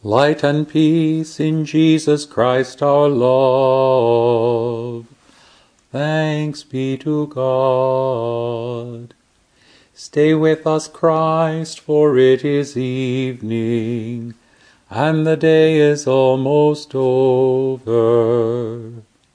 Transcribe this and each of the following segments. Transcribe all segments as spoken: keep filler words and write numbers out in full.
Light and peace in Jesus Christ our Lord. Thanks be to God. Stay with us, Christ, for it is evening, and the day is almost over.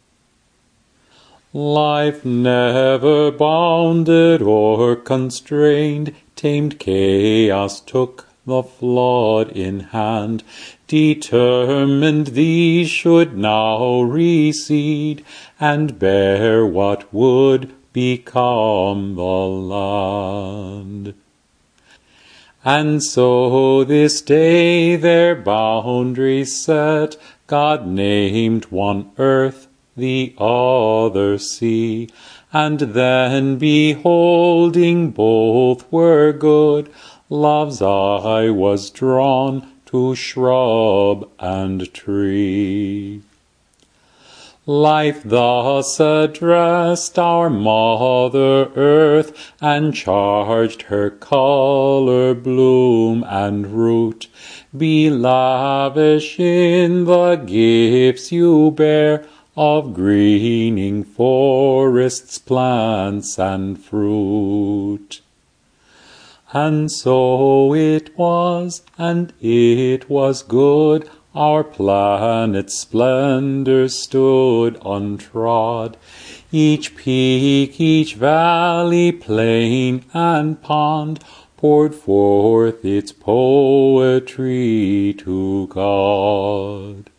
Life never bounded or constrained, tamed chaos took the flood in hand, determined these should now recede, and bear what would become the land. And so this day their boundaries set, God named one earth, the other sea, and then beholding both were good, love's eye was drawn to shrub and tree. Life thus addressed our Mother Earth, and charged her colour, bloom, and root. Be lavish in the gifts you bear of greening forests, plants, and fruit. And so it was, and it was good, our planet's splendor stood untrod. Each peak, each valley, plain, and pond poured forth its poetry to God.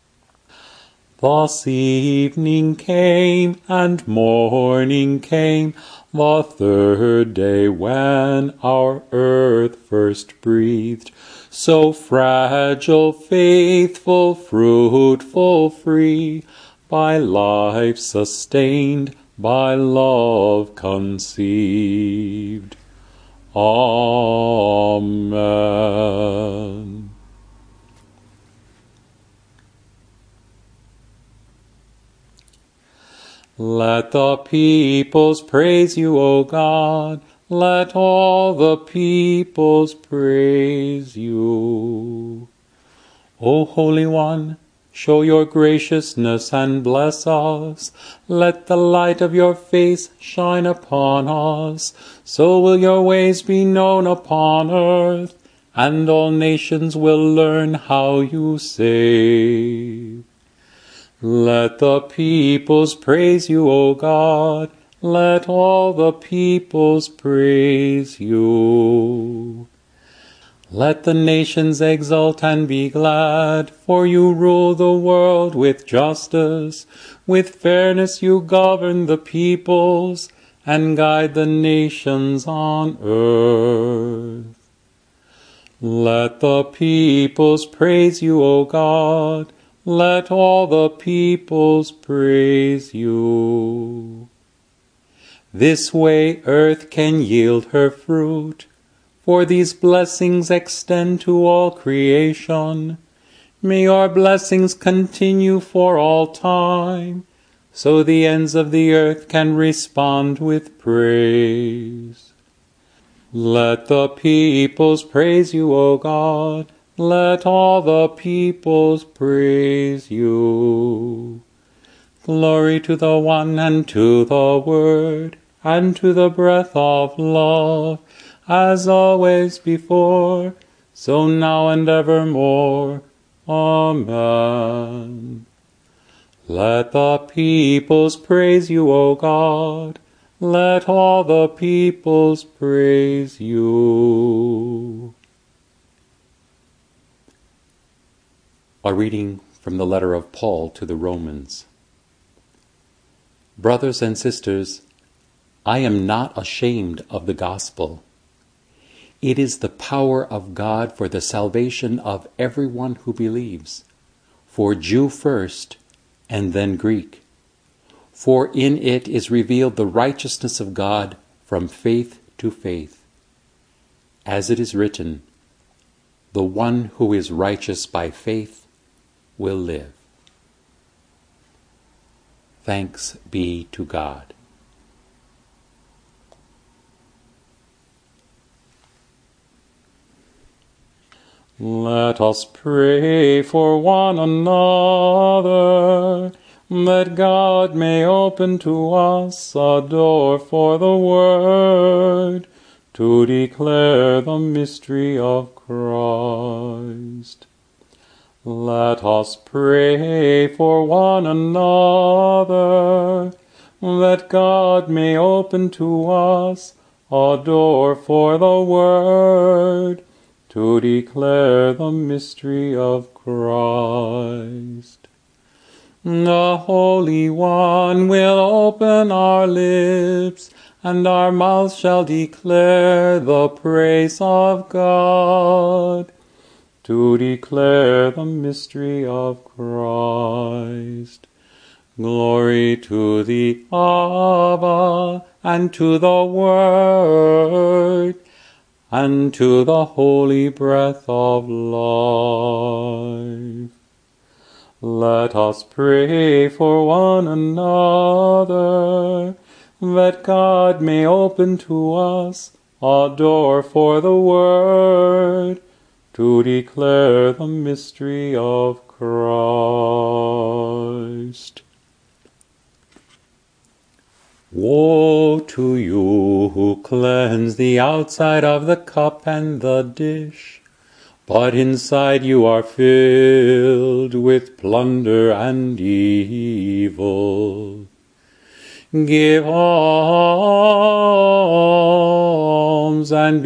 Thus evening came, and morning came, the third day when our earth first breathed. So fragile, faithful, fruitful, free, by life sustained, by love conceived. Amen. Let the peoples praise you, O God. Let all the peoples praise you. O Holy One, show your graciousness and bless us. Let the light of your face shine upon us. So will your ways be known upon earth, and all nations will learn how you save. Let the peoples praise you, O God. Let all the peoples praise you. Let the nations exult and be glad, for you rule the world with justice. With fairness you govern the peoples, and guide the nations on earth. Let the peoples praise you, O God. Let all the peoples praise you. This way earth can yield her fruit, for these blessings extend to all creation. May your blessings continue for all time, so the ends of the earth can respond with praise. Let the peoples praise you, O God. Let all the peoples praise you. Glory to the One, and to the Word, and to the breath of love, as always before, so now and evermore. Amen. Let the peoples praise you, O God. Let all the peoples praise you. A reading from the letter of Paul to the Romans. Brothers and sisters, I am not ashamed of the gospel. It is the power of God for the salvation of everyone who believes, for Jew first, and then Greek. For in it is revealed the righteousness of God from faith to faith. As it is written, the one who is righteous by faith will live. Thanks be to God. Let us pray for one another, that God may open to us a door for the word, to declare the mystery of Christ. Let us pray for one another, that God may open to us a door for the word, to declare the mystery of Christ. The Holy One will open our lips, and our mouths shall declare the praise of God, to declare the mystery of Christ. Glory to the Abba, and to the Word, and to the holy breath of life. Let us pray for one another, that God may open to us a door for the word, to declare the mystery of Christ. Woe to you who cleanse the outside of the cup and the dish, but inside you are filled with plunder and evil. Give alms, and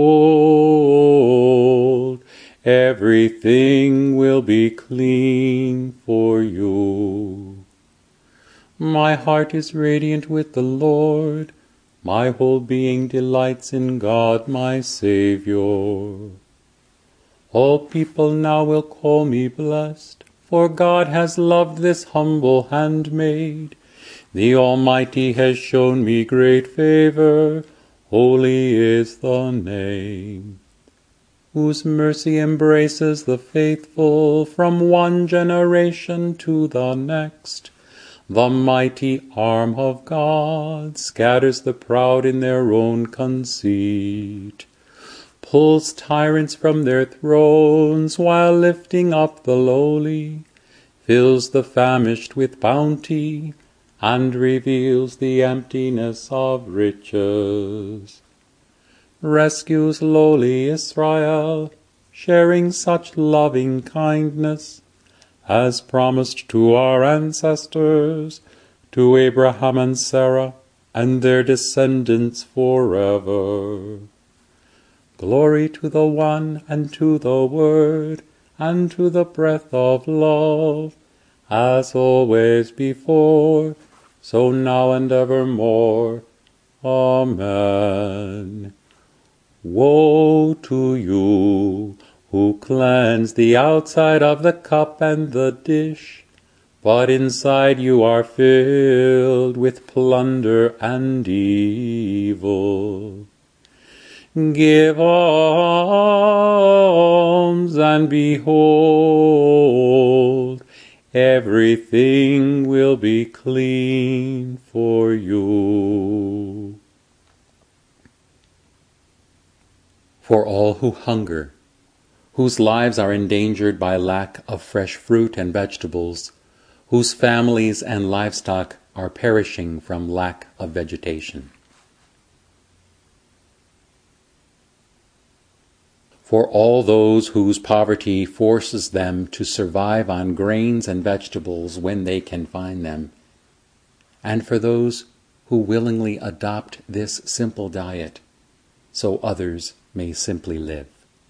behold, everything will be clean for you. My heart is radiant with the Lord. My whole being delights in God my Saviour. All people now will call me blessed, for God has loved this humble handmaid. The Almighty has shown me great favor. Holy is the name, whose mercy embraces the faithful from one generation to the next. The mighty arm of God scatters the proud in their own conceit, pulls tyrants from their thrones while lifting up the lowly, fills the famished with bounty, and reveals the emptiness of riches. Rescues lowly Israel, sharing such loving kindness as promised to our ancestors, to Abraham and Sarah, and their descendants forever. Glory to the One, and to the Word, and to the breath of love, as always before, so now and evermore. Amen. Woe to you who cleanse the outside of the cup and the dish, but inside you are filled with plunder and evil. Give alms, and behold, everything will be clean for you. For all who hunger, whose lives are endangered by lack of fresh fruit and vegetables, whose families and livestock are perishing from lack of vegetation. For all those whose poverty forces them to survive on grains and vegetables when they can find them, and for those who willingly adopt this simple diet so others may simply live.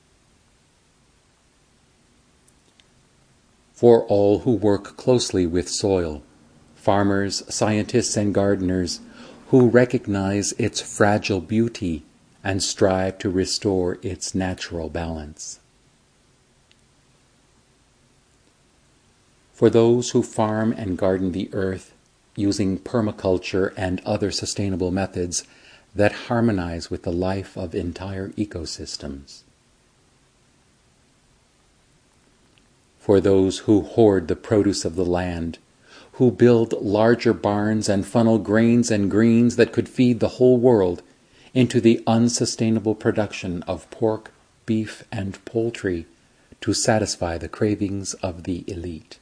For all who work closely with soil, farmers, scientists, and gardeners who recognize its fragile beauty and strive to restore its natural balance. For those who farm and garden the earth using permaculture and other sustainable methods that harmonize with the life of entire ecosystems. For those who hoard the produce of the land, who build larger barns and funnel grains and greens that could feed the whole world into the unsustainable production of pork, beef, and poultry to satisfy the cravings of the elite.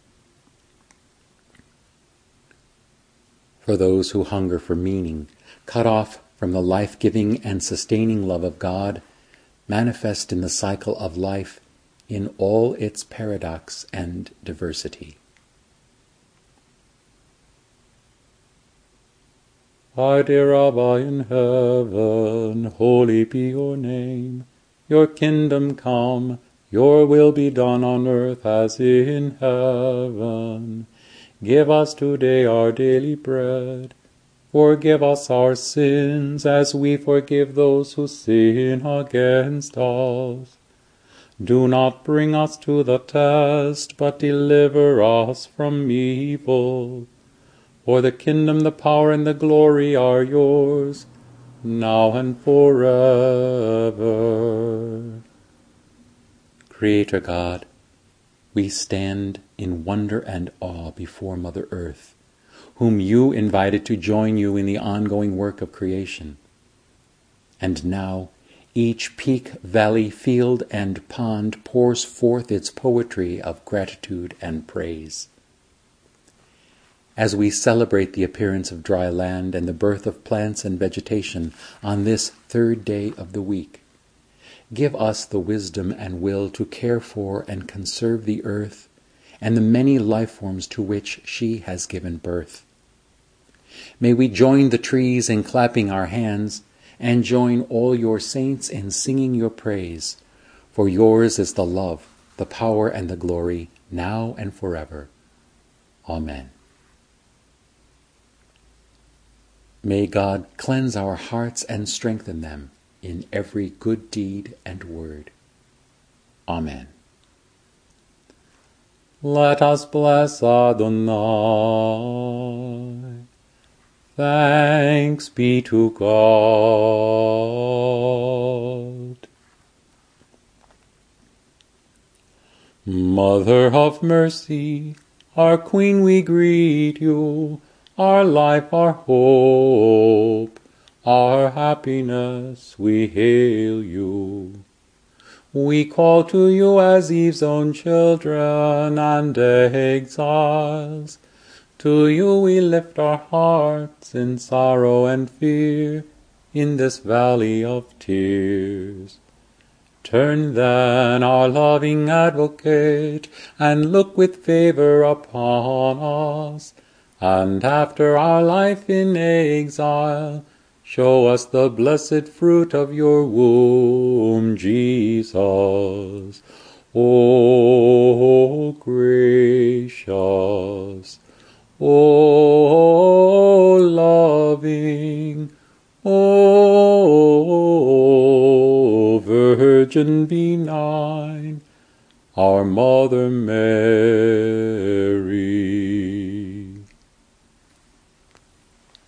For those who hunger for meaning, cut off from the life-giving and sustaining love of God, manifest in the cycle of life in all its paradox and diversity. Our dear Abba in heaven, holy be your name. Your kingdom come, your will be done on earth as in heaven. Give us today our daily bread. Forgive us our sins as we forgive those who sin against us. Do not bring us to the test, but deliver us from evil. For the kingdom, the power, and the glory are yours, now and forever. Creator God, we stand in wonder and awe before Mother Earth, whom you invited to join you in the ongoing work of creation. And now, each peak, valley, field, and pond pours forth its poetry of gratitude and praise. As we celebrate the appearance of dry land and the birth of plants and vegetation on this third day of the week, give us the wisdom and will to care for and conserve the earth and the many life forms to which she has given birth. May we join the trees in clapping our hands and join all your saints in singing your praise, for yours is the love, the power, and the glory, now and forever. Amen. May God cleanse our hearts and strengthen them in every good deed and word. Amen. Let us bless Adonai. Thanks be to God. Mother of mercy, our Queen, we greet you. Our life, our hope, our happiness, we hail you. We call to you as Eve's own children and exiles. To you we lift our hearts in sorrow and fear in this valley of tears. Turn then, our loving Advocate, and look with favor upon us. And after our life in exile, show us the blessed fruit of your womb, Jesus. O gracious, O loving, O Virgin benign, our Mother Mary.